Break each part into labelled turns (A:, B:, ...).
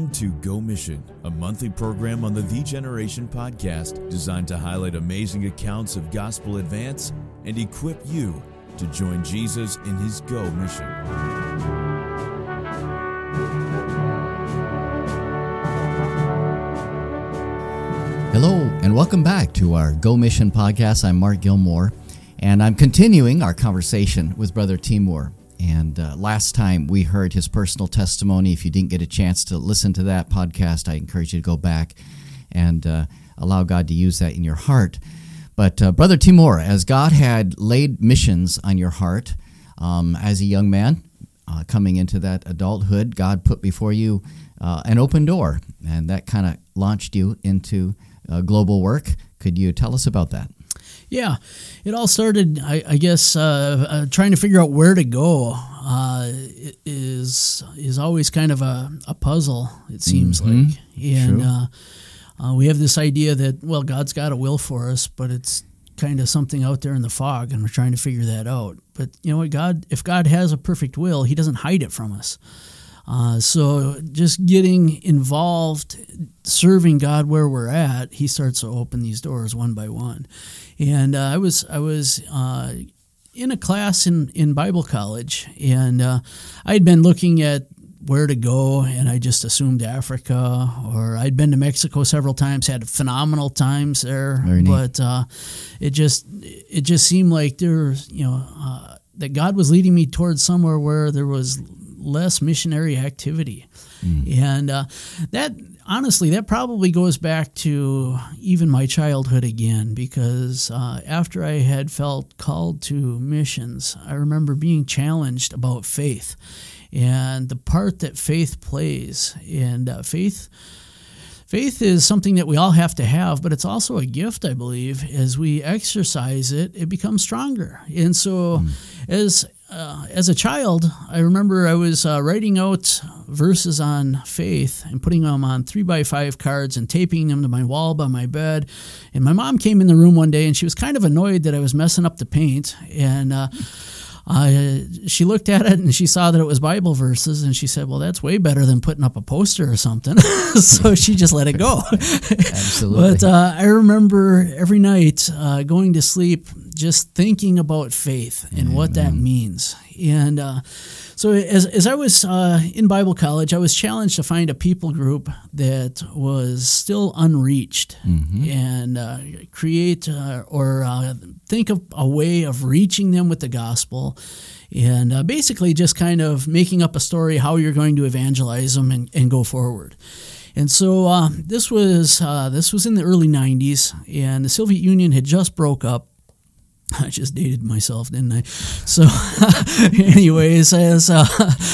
A: Welcome to Go Mission, a monthly program on the Generation podcast designed to highlight amazing accounts of gospel advance and equip you to join Jesus in his Go Mission.
B: Hello, and welcome back to our Go Mission podcast. I'm Mark Gilmore, and I'm continuing our conversation with Brother Timur. And last time we heard his personal testimony. If you didn't get a chance to listen to that podcast, I encourage you to go back and allow God to use that in your heart. But Brother Timur, as God had laid missions on your heart as a young man coming into that adulthood, God put before you an open door, and that kind of launched you into global work. Could you tell us about that?
C: Yeah, it all started, I guess, trying to figure out where to go is always kind of a puzzle, it seems like. And we have this idea that, well, God's got a will for us, but it's kind of something out there in the fog, and we're trying to figure that out. But you know what, if God has a perfect will, he doesn't hide it from us. So just getting involved, serving God where we're at, he starts to open these doors one by one. And I was in a class in Bible college, and I had been looking at where to go, and I just assumed Africa, or I'd been to Mexico several times, had phenomenal times there. But it just seemed like that God was leading me towards somewhere where there was less missionary activity. And that probably goes back to even my childhood again, because after I had felt called to missions, I remember being challenged about faith and the part that faith plays. And faith is something that we all have to have, but it's also a gift, I believe. As we exercise it, it becomes stronger. And so as a child, I remember I was writing out verses on faith and putting them on 3x5 cards and taping them to my wall by my bed. And my mom came in the room one day, and she was kind of annoyed that I was messing up the paint. And she looked at it, and she saw that it was Bible verses, and she said, well, that's way better than putting up a poster or something. So she just let it go.
B: Absolutely.
C: But I remember every night going to sleep just thinking about faith and what that means. And so as I was in Bible college, I was challenged to find a people group that was still unreached and create or think of a way of reaching them with the gospel, and basically just kind of making up a story how you're going to evangelize them and go forward. And so this was in the early 90s, and the Soviet Union had just broke up. I just dated myself, didn't I? So, anyways, as I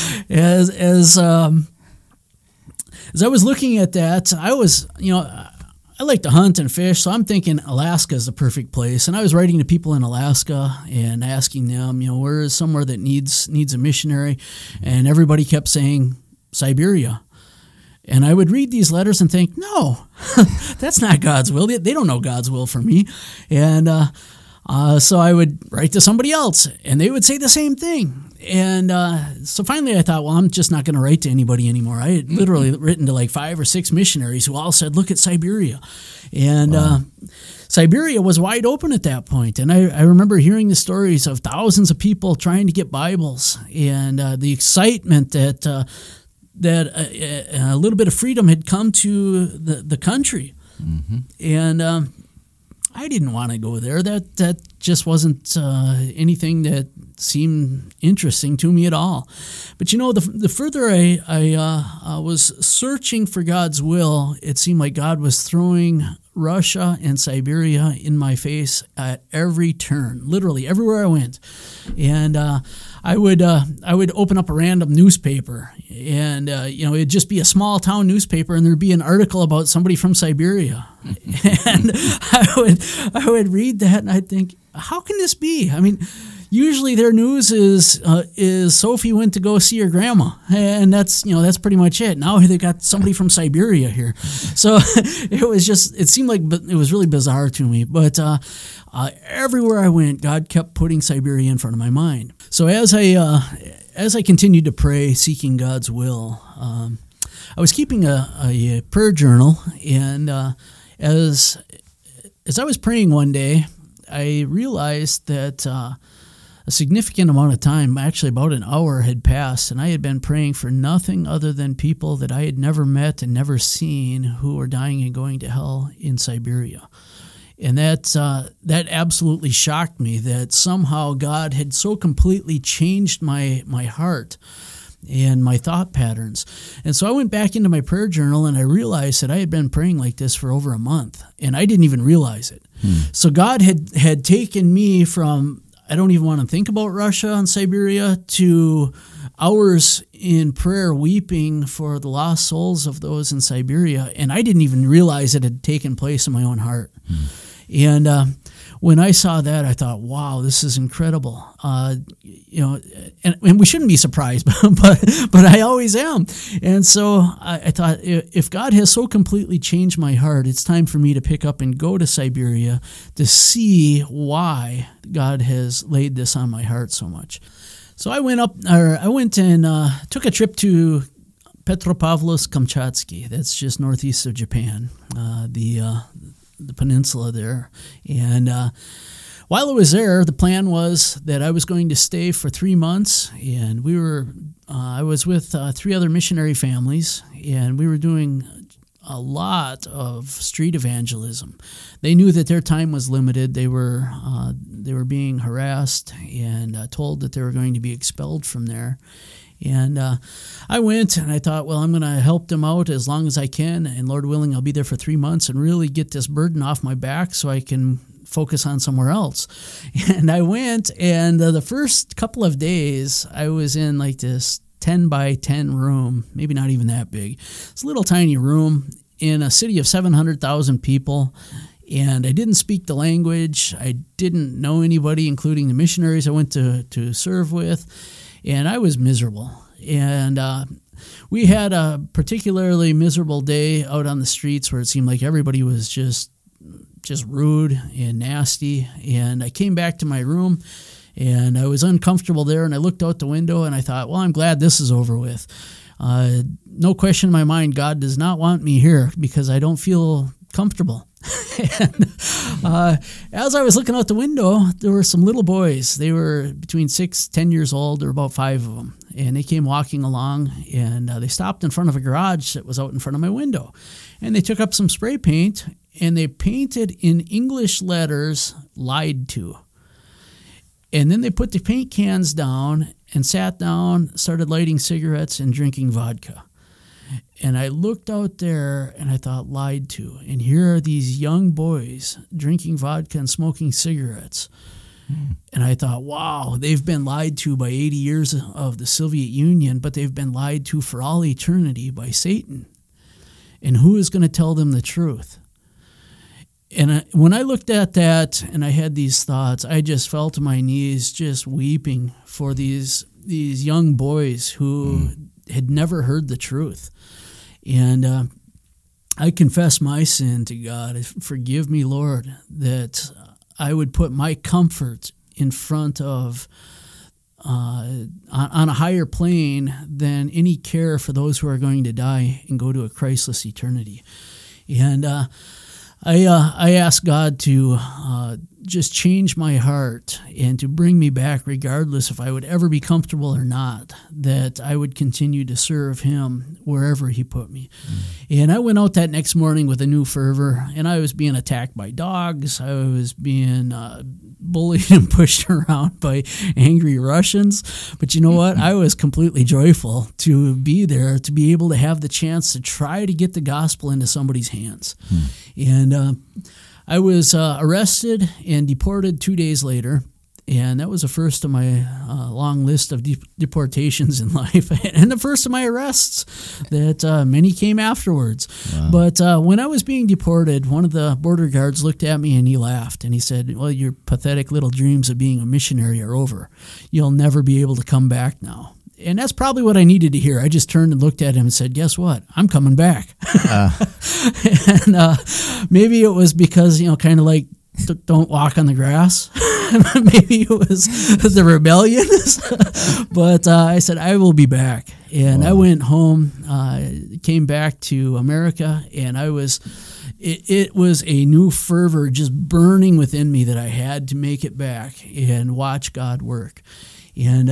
C: was looking at that, I like to hunt and fish, so I'm thinking Alaska is the perfect place. And I was writing to people in Alaska and asking them, where is somewhere that needs a missionary? And everybody kept saying Siberia. And I would read these letters and think, no, that's not God's will. They don't know God's will for me. And so I would write to somebody else, and they would say the same thing. And so finally I thought, well, I'm just not going to write to anybody anymore. I had literally written to like 5 or 6 missionaries who all said, look at Siberia. And Siberia was wide open at that point. And I remember hearing the stories of thousands of people trying to get Bibles, and the excitement that a little bit of freedom had come to the country. And I didn't want to go there. That just wasn't anything that seemed interesting to me at all. But the further I was searching for God's will, it seemed like God was throwing Russia and Siberia in my face at every turn, literally everywhere I went. And I would open up a random newspaper, and it'd just be a small town newspaper, and there'd be an article about somebody from Siberia, and I would read that, and I'd think, how can this be? I mean, usually their news is Sophie went to go see her grandma, and that's pretty much it. Now they got somebody from Siberia here, so it seemed like it was really bizarre to me. But everywhere I went, God kept putting Siberia in front of my mind. So as I continued to pray, seeking God's will, I was keeping a prayer journal, and as I was praying one day, I realized that a significant amount of time, actually about an hour, had passed, and I had been praying for nothing other than people that I had never met and never seen who were dying and going to hell in Siberia. And that absolutely shocked me, that somehow God had so completely changed my heart and my thought patterns. And so I went back into my prayer journal, and I realized that I had been praying like this for over a month, and I didn't even realize it. So God had taken me from, I don't even want to think about Russia and Siberia, to hours in prayer weeping for the lost souls of those in Siberia, and I didn't even realize it had taken place in my own heart. And when I saw that, I thought, wow, this is incredible. And we shouldn't be surprised, but I always am. And so I thought, if God has so completely changed my heart, it's time for me to pick up and go to Siberia to see why God has laid this on my heart so much. So I went and took a trip to Petropavlovsk-Kamchatsky. That's just northeast of Japan, the peninsula there. And while I was there, the plan was that I was going to stay for 3 months, and I was with 3 other missionary families, and we were doing a lot of street evangelism. They knew that their time was limited. They were being harassed and told that they were going to be expelled from there. And I went, and I thought, well, I'm going to help them out as long as I can, and Lord willing, I'll be there for 3 months and really get this burden off my back so I can focus on somewhere else. And I went, and the first couple of days, I was in like this 10 by 10 room, maybe not even that big. It's a little tiny room in a city of 700,000 people. And I didn't speak the language. I didn't know anybody, including the missionaries I went to serve with. And I was miserable. And we had a particularly miserable day out on the streets where it seemed like everybody was just rude and nasty. And I came back to my room, and I was uncomfortable there. And I looked out the window, and I thought, well, I'm glad this is over with. No question in my mind, God does not want me here because I don't feel comfortable. And as I was looking out the window, there were some little boys. They were between 6-10 years old. There were about 5 of them. And they came walking along, and they stopped in front of a garage that was out in front of my window. And they took up some spray paint, and they painted in English letters, "Lied to." And then they put the paint cans down and sat down, started lighting cigarettes and drinking vodka. And I looked out there, and I thought, lied to. And here are these young boys drinking vodka and smoking cigarettes. And I thought, wow, they've been lied to by 80 years of the Soviet Union, but they've been lied to for all eternity by Satan. And who is going to tell them the truth? And when I looked at that and I had these thoughts, I just fell to my knees just weeping for these young boys who had never heard the truth. And I confess my sin to God. Forgive me, Lord, that I would put my comfort in front of, on a higher plane than any care for those who are going to die and go to a Christless eternity. And I ask God to just change my heart and to bring me back, regardless if I would ever be comfortable or not, that I would continue to serve Him wherever He put me. And I went out that next morning with a new fervor, and I was being attacked by dogs. I was being bullied and pushed around by angry Russians. But you know what? I was completely joyful to be there, to be able to have the chance to try to get the gospel into somebody's hands. And I was arrested and deported 2 days later, and that was the first of my long list of deportations in life, and the first of my arrests that many came afterwards. Wow. But when I was being deported, one of the border guards looked at me and he laughed, and he said, well, your pathetic little dreams of being a missionary are over. You'll never be able to come back now. And that's probably what I needed to hear. I just turned and looked at him and said, guess what? I'm coming back. And maybe it was because, kind of like, don't walk on the grass. Maybe it was the rebellion. But I said, I will be back. And I went home, came back to America, and it was a new fervor just burning within me that I had to make it back and watch God work. And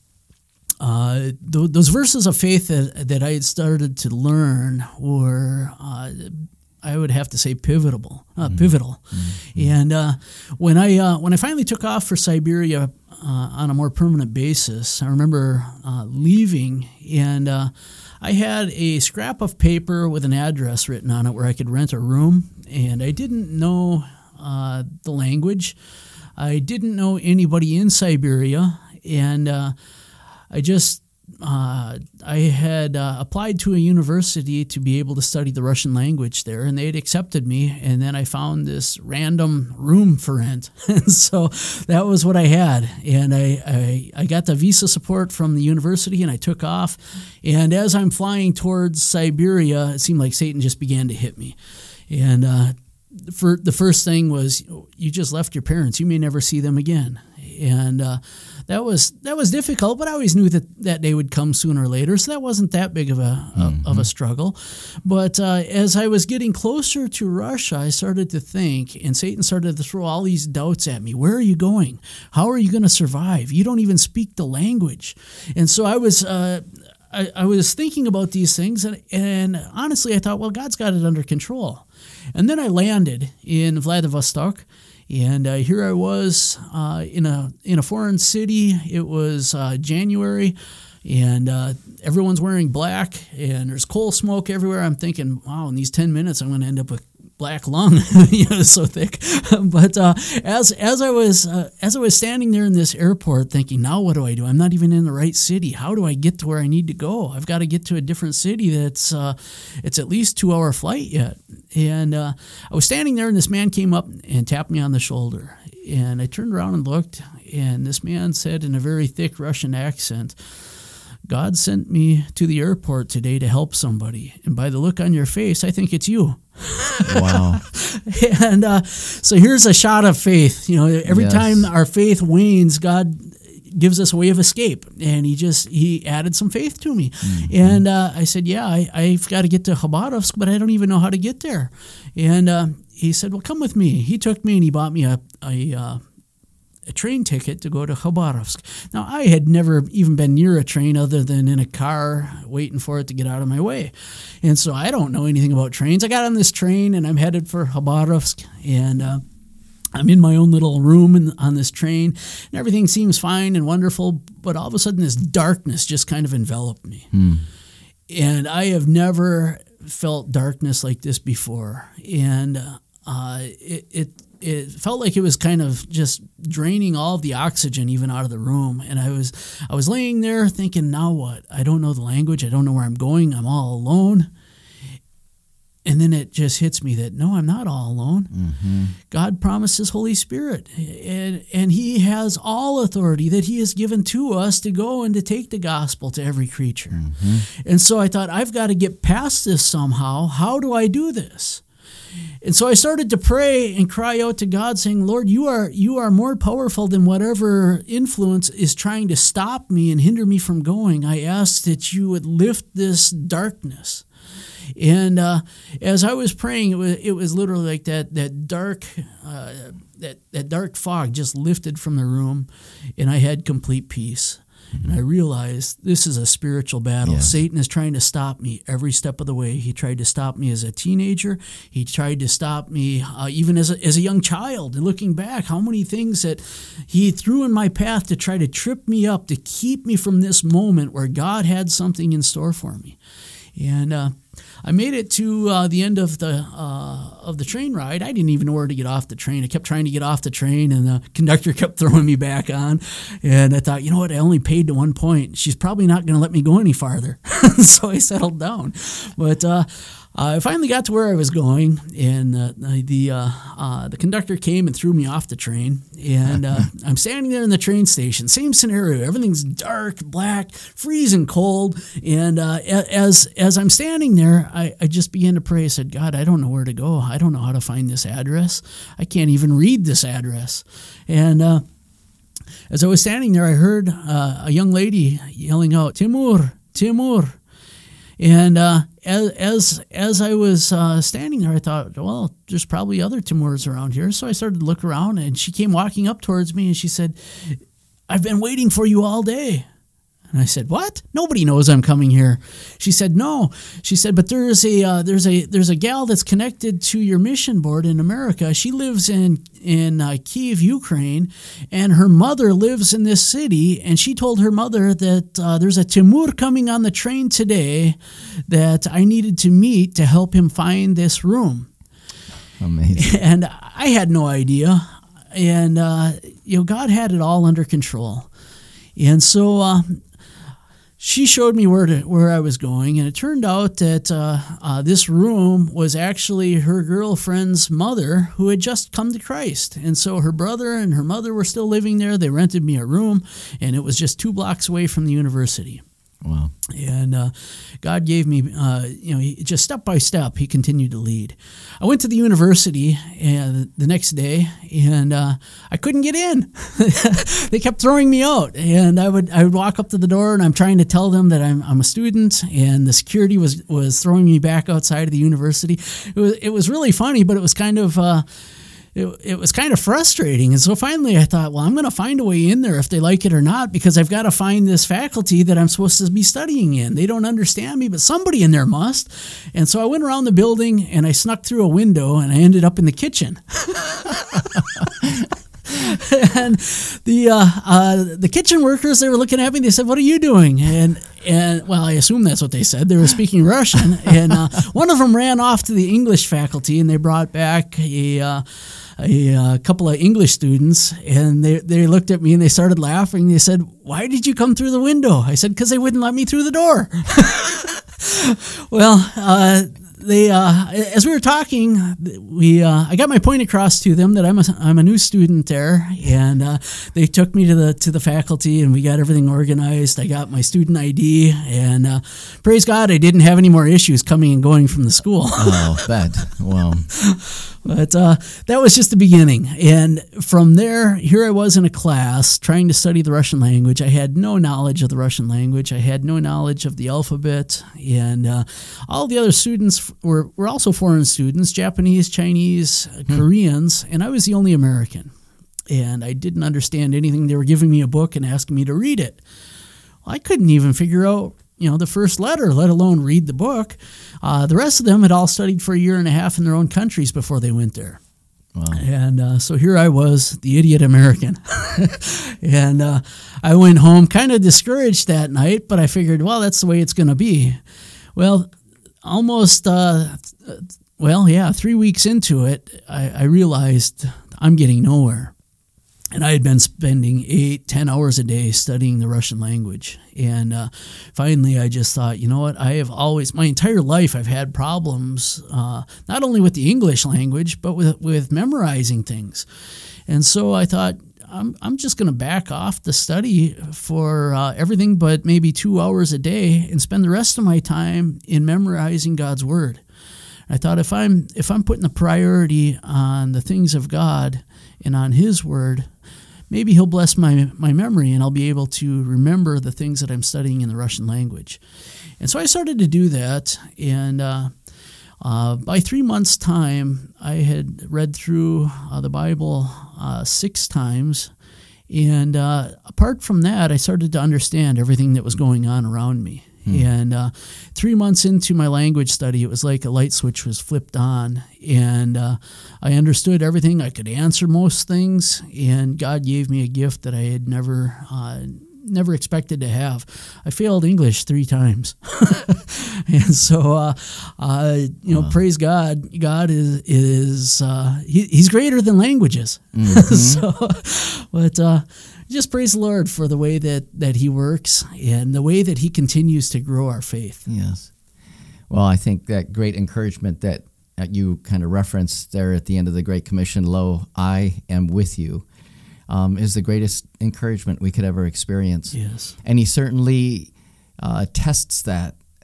C: those verses of faith that I had started to learn were, I would have to say, pivotal. Mm-hmm. And when I finally took off for Siberia on a more permanent basis, I remember leaving, and I had a scrap of paper with an address written on it where I could rent a room, and I didn't know the language. I didn't know anybody in Siberia, and I had applied to a university to be able to study the Russian language there, and they had accepted me, and then I found this random room for rent. And so that was what I had, and I got the visa support from the university, and I took off, and as I'm flying towards Siberia, it seemed like Satan just began to hit me. And the first thing was, you just left your parents. You may never see them again. And that was difficult, but I always knew that day would come sooner or later, so that wasn't that big of a struggle. But as I was getting closer to Russia, I started to think, and Satan started to throw all these doubts at me. Where are you going? How are you going to survive? You don't even speak the language. And so I was thinking about these things, and honestly, I thought, well, God's got it under control. And then I landed in Vladivostok. And here I was in a foreign city. It was January, and everyone's wearing black, and there's coal smoke everywhere. I'm thinking, wow, in these 10 minutes, I'm going to end up with black lung, it's so thick. But as I was standing there in this airport, thinking, now what do I do? I'm not even in the right city. How do I get to where I need to go? I've got to get to a different city that's it's at least 2-hour flight yet. And I was standing there, and this man came up and tapped me on the shoulder. And I turned around and looked, and this man said in a very thick Russian accent, God sent me to the airport today to help somebody. And by the look on your face, I think it's you.
B: Wow.
C: And so here's a shot of faith. Every time our faith wanes, God gives us a way of escape. And he added some faith to me. Mm-hmm. And I said, yeah, I've got to get to Khabarovsk, but I don't even know how to get there. And he said, well, come with me. He took me and he bought me a train ticket to go to Khabarovsk. Now, I had never even been near a train other than in a car waiting for it to get out of my way. And so I don't know anything about trains. I got on this train, and I'm headed for Khabarovsk, and I'm in my own little room on this train, and everything seems fine and wonderful, but all of a sudden this darkness just kind of enveloped me. And I have never felt darkness like this before. And it felt like it was kind of just draining all of the oxygen even out of the room. And I was laying there thinking, now what? I don't know the language. I don't know where I'm going. I'm all alone. And then it just hits me that, no, I'm not all alone. Mm-hmm. God promised His Holy Spirit. And He has all authority that He has given to us to go and to take the gospel to every creature. Mm-hmm. And so I thought, I've got to get past this somehow. How do I do this? And so I started to pray and cry out to God, saying, Lord, you are more powerful than whatever influence is trying to stop me and hinder me from going. I ask that you would lift this darkness. And as I was praying, it was literally like that dark fog just lifted from the room, and I had complete peace. And I realized this is a spiritual battle. Yes. Satan is trying to stop me every step of the way. He tried to stop me as a teenager. He tried to stop me even as a young child. And looking back, how many things that he threw in my path to try to trip me up, to keep me from this moment where God had something in store for me. And I made it to the end of the train ride. I didn't even know where to get off the train. I kept trying to get off the train, and the conductor kept throwing me back on. And I thought, you know what? I only paid to one point. She's probably not going to let me go any farther. So I settled down. But I finally got to where I was going, and the conductor came and threw me off the train. And I'm standing there in the train station, same scenario. Everything's dark, black, freezing cold. And as I'm standing there, I just began to pray. I said, God, I don't know where to go. I don't know how to find this address. I can't even read this address. And as I was standing there, I heard a young lady yelling out, Timur, Timur. And as I was standing there, I thought, well, there's probably other Timurs around here. So I started to look around, and she came walking up towards me, and she said, I've been waiting for you all day. And I said, what? Nobody knows I'm coming here. She said, no. She said, but there's a gal that's connected to your mission board in America. She lives in Kyiv, Ukraine, and her mother lives in this city. And she told her mother that there's a Timur coming on the train today that I needed to meet to help him find this room.
B: Amazing.
C: And I had no idea. And God had it all under control. And so she showed me where I was going, and it turned out that this room was actually her girlfriend's mother who had just come to Christ. And so her brother and her mother were still living there. They rented me a room, and it was just 2 blocks away from the university.
B: Wow.
C: And God gave me, just step by step, he continued to lead. I went to the university the next day, and I couldn't get in. They kept throwing me out. And I would walk up to the door, and I'm trying to tell them that I'm a student, and the security was throwing me back outside of the university. It was really funny, but it was kind of... It was kind of frustrating. And so finally I thought, well, I'm going to find a way in there if they like it or not, because I've got to find this faculty that I'm supposed to be studying in. They don't understand me, but somebody in there must. And so I went around the building, and I snuck through a window, and I ended up in the kitchen. And the kitchen workers, they were looking at me. They said, "What are you doing?" And well, I assume that's what they said. They were speaking Russian. And one of them ran off to the English faculty, and they brought back a couple of English students, and they looked at me and they started laughing. They said, "Why did you come through the window?" I said, "Because they wouldn't let me through the door." Well, as we were talking, I got my point across to them that I'm a new student there, and they took me to the faculty, and we got everything organized. I got my student ID, and praise God, I didn't have any more issues coming and going from the school.
B: Oh, wow.
C: But that was just the beginning. And from there, here I was in a class trying to study the Russian language. I had no knowledge of the Russian language. I had no knowledge of the alphabet. And all the other students were also foreign students, Japanese, Chinese, Koreans, and I was the only American. And I didn't understand anything. They were giving me a book and asking me to read it. Well, I couldn't even figure out the first letter, let alone read the book. The rest of them had all studied for 1.5 years in their own countries before they went there.
B: Wow.
C: And so here I was, the idiot American. And I went home kind of discouraged that night, but I figured, well, that's the way it's going to be. Well, almost, 3 weeks into it, I realized I'm getting nowhere. And I had been spending 8-10 hours a day studying the Russian language. And finally, I just thought, you know what? I have always, my entire life, I've had problems, not only with the English language, but with memorizing things. And so I thought, I'm just going to back off the study for everything but maybe 2 hours a day and spend the rest of my time in memorizing God's Word. I thought if I'm putting the priority on the things of God and on His Word, maybe He'll bless my memory and I'll be able to remember the things that I'm studying in the Russian language. And so I started to do that, and by 3 months' time, I had read through the Bible 6 times, and apart from that, I started to understand everything that was going on around me. And 3 months into my language study, it was like a light switch was flipped on, and I understood everything. I could answer most things, and God gave me a gift that I had never expected to have. I failed English 3 times. And so, praise God. God is He's greater than languages. Mm-hmm. But just praise the Lord for the way that He works and the way that He continues to grow our faith.
B: Yes. Well, I think that great encouragement that you kind of referenced there at the end of the Great Commission, "Lo, I am with you," is the greatest encouragement we could ever experience.
C: Yes.
B: And He certainly tests that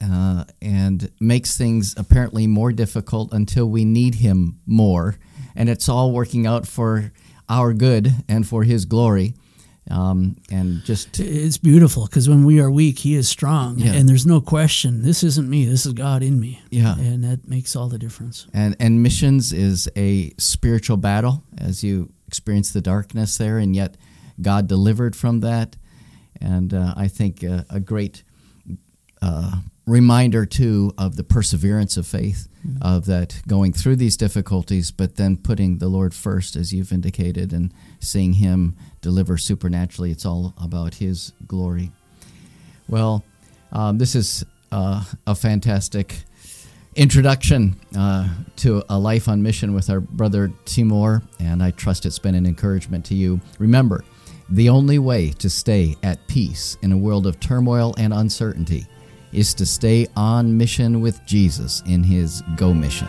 B: and makes things apparently more difficult until we need him more. And it's all working out for our good and for his glory. And just
C: it's beautiful because when we are weak, he is strong.
B: Yeah.
C: And there's no question, this isn't me, this is God in me.
B: Yeah.
C: And that makes all the difference.
B: And missions is a spiritual battle as you experience the darkness there, and yet God delivered from that. And I think a great reminder, too, of the perseverance of faith, of that going through these difficulties, but then putting the Lord first, as you've indicated, and seeing him deliver supernaturally. It's all about his glory. Well, this is a fantastic introduction to a life on mission with our brother Timur, and I trust it's been an encouragement to you. Remember, the only way to stay at peace in a world of turmoil and uncertainty is to stay on mission with Jesus in his Go Mission.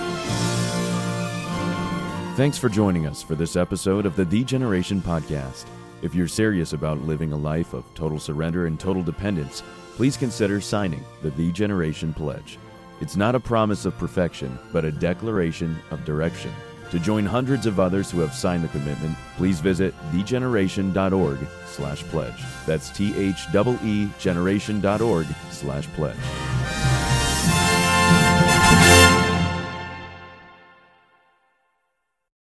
A: Thanks for joining us for this episode of the Generation Podcast. If you're serious about living a life of total surrender and total dependence, please consider signing the Generation Pledge. It's not a promise of perfection, but a declaration of direction. To join hundreds of others who have signed the commitment, please visit thegeneration.org/pledge. That's THEE generation.org/pledge.